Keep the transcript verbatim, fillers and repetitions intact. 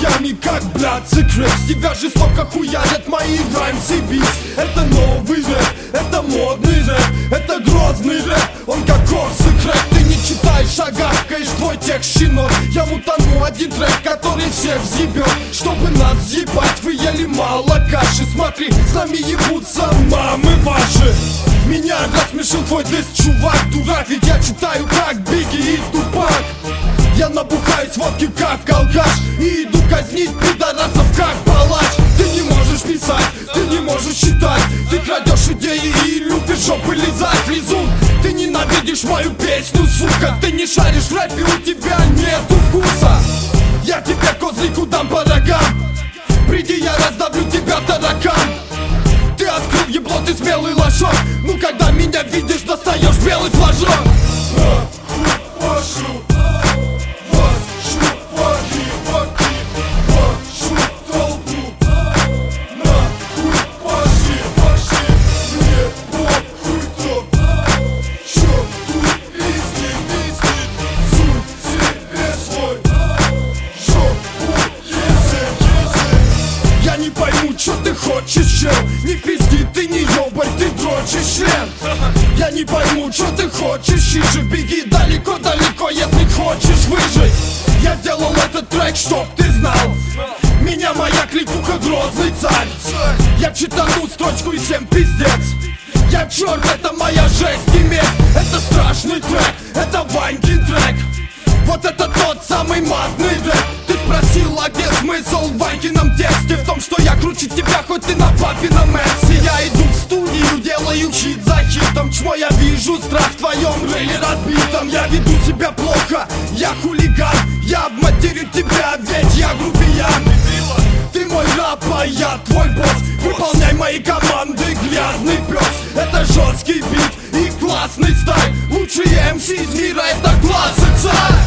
ногтями, как блядь секрет. С тебя жестоко хуярят мои раймс и битс. Это новый рэп, это модный рэп, это грозный рэп, он как корсы крэк. Ты не читаешь, а гавкаешь, твой текст щенок. Я мутану один трек, который всех взъебет. Чтобы нас взъебать, вы ели мало каши. Смотри, с нами ебутся мамы ваши. Меня рассмешил твой дисс, чувак, дурак. Ведь я читаю как Бигги и Тупак. Я набухаюсь водки как алкаш и иду казнить пидорасов как палач. Ты не можешь писать, ты не можешь читать. Ты крадешь идеи и любишь жопы лизать. Лизун, ты ненавидишь мою песню, сука. Ты не шаришь в рэпе, у тебя нету вкуса. Я тебе козлику дам по рогам. Приди, я раздавлю тебя таракан. Ты открыл ебло, ты смелый лошок. Ну когда меня видишь, достаешь белый флажок. Не пойму, чё ты хочешь, чел. Не пизди, ты не ёбай, ты дрочишь член. Я не пойму, чё ты хочешь, хиже. Беги далеко-далеко, если хочешь выжить. Я сделал этот трек, чтоб ты знал. Меня моя кликуха грозный царь. Я читану строчку и всем пиздец. Я черт, это моя жесть и месть. Это страшный трек, это Ванькин трек. Вот это тот самый матный рэп. Ты спросил, а где смысл в Ванькином тексте? В том, что я круче тебя, хоть ты на папином Мерсе. Я иду в студию, делаю хит за хитом. Чмо, я вижу страх в твоем рыле разбитом. Я веду себя плохо, я хулиган. Я обматерю тебя, ведь я грубиян. Ты мой раб, а я твой босс. Выполняй мои команды, грязный пес. Это жесткий бит и классный стайл. Лучшие эм си из мира, это класс и царь.